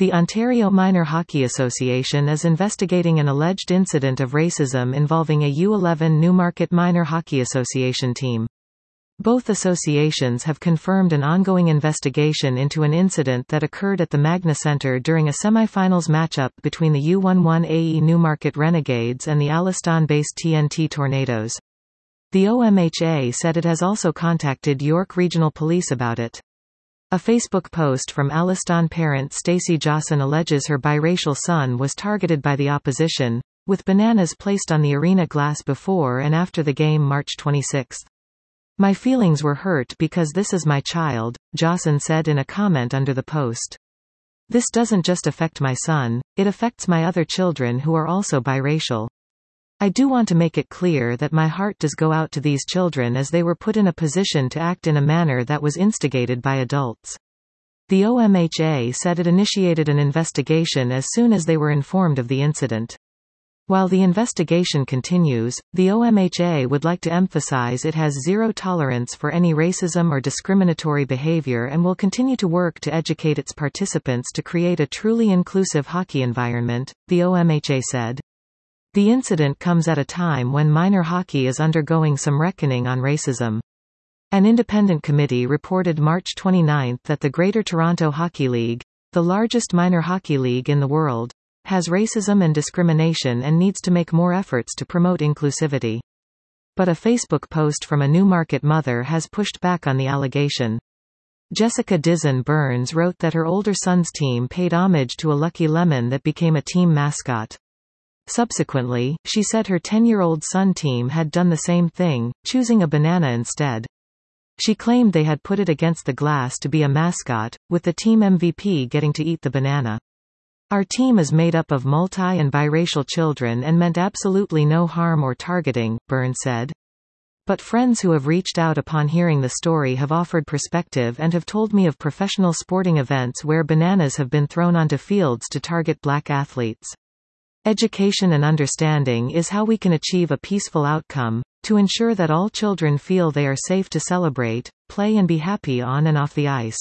The Ontario Minor Hockey Association is investigating an alleged incident of racism involving a U11 Newmarket Minor Hockey Association team. Both associations have confirmed an ongoing investigation into an incident that occurred at the Magna Centre during a semi-finals matchup between the U11 AE Newmarket Renegades and the Alliston-based TNT Tornadoes. The OMHA said it has also contacted York Regional Police about it. A Facebook post from Alliston parent Stacey Jawson alleges her biracial son was targeted by the opposition, with bananas placed on the arena glass before and after the game March 26. "My feelings were hurt because this is my child," Jawson said in a comment under the post. "This doesn't just affect my son, it affects my other children who are also biracial. I do want to make it clear that my heart does go out to these children as they were put in a position to act in a manner that was instigated by adults." The OMHA said it initiated an investigation as soon as they were informed of the incident. While the investigation continues, the OMHA would like to emphasize it has zero tolerance for any racism or discriminatory behavior and will continue to work to educate its participants to create a truly inclusive hockey environment, the OMHA said. The incident comes at a time when minor hockey is undergoing some reckoning on racism. An independent committee reported March 29 that the Greater Toronto Hockey League, the largest minor hockey league in the world, has racism and discrimination and needs to make more efforts to promote inclusivity. But a Facebook post from a Newmarket mother has pushed back on the allegation. Jessica Dizon Burns wrote that her older son's team paid homage to a lucky lemon that became a team mascot. Subsequently, she said her 10-year-old son team had done the same thing, choosing a banana instead. She claimed they had put it against the glass to be a mascot, with the team MVP getting to eat the banana. "Our team is made up of multi- and biracial children and meant absolutely no harm or targeting," Burns said. "But friends who have reached out upon hearing the story have offered perspective and have told me of professional sporting events where bananas have been thrown onto fields to target black athletes. Education and understanding is how we can achieve a peaceful outcome, to ensure that all children feel they are safe to celebrate, play and be happy on and off the ice.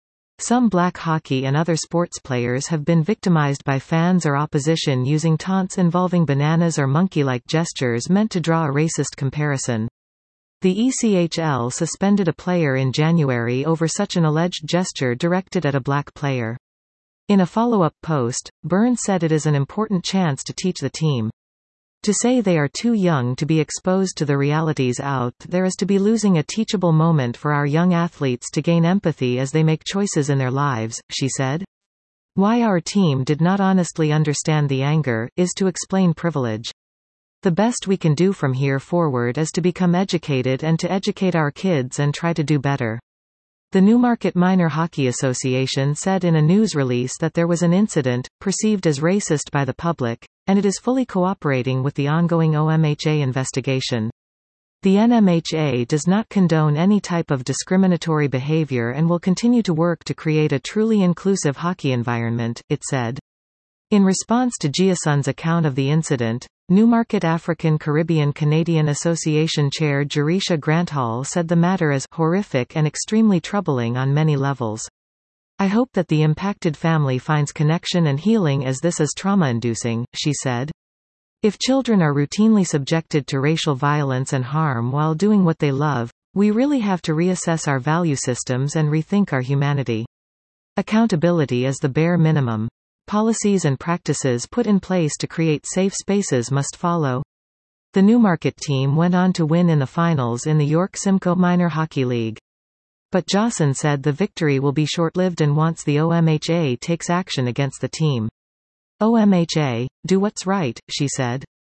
Some black hockey and other sports players have been victimized by fans or opposition using taunts involving bananas or monkey-like gestures meant to draw a racist comparison. The ECHL suspended a player in January over such an alleged gesture directed at a black player. In a follow-up post, Burns said it is an important chance to teach the team. To say they are too young to be exposed to the realities out there is to be losing a teachable moment for our young athletes to gain empathy as they make choices in their lives, she said. Why our team did not honestly understand the anger is to explain privilege. The best we can do from here forward is to become educated and to educate our kids and try to do better. The Newmarket Minor Hockey Association said in a news release that there was an incident, perceived as racist by the public, and it is fully cooperating with the ongoing OMHA investigation. The NMHA does not condone any type of discriminatory behavior and will continue to work to create a truly inclusive hockey environment, it said. In response to Giason's account of the incident, Newmarket African Caribbean Canadian Association Chair Jerisha Granthall said the matter is horrific and extremely troubling on many levels. "I hope that the impacted family finds connection and healing as this is trauma-inducing," she said. "If children are routinely subjected to racial violence and harm while doing what they love, we really have to reassess our value systems and rethink our humanity. Accountability is the bare minimum. Policies and practices put in place to create safe spaces must follow." The Newmarket team went on to win in the finals in the York Simcoe Minor Hockey League. But Jawson said the victory will be short-lived and wants the OMHA takes action against the team. "OMHA, do what's right," she said.